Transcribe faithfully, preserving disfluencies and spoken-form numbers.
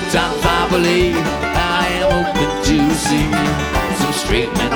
Sometimes I believe I am open to see some straight men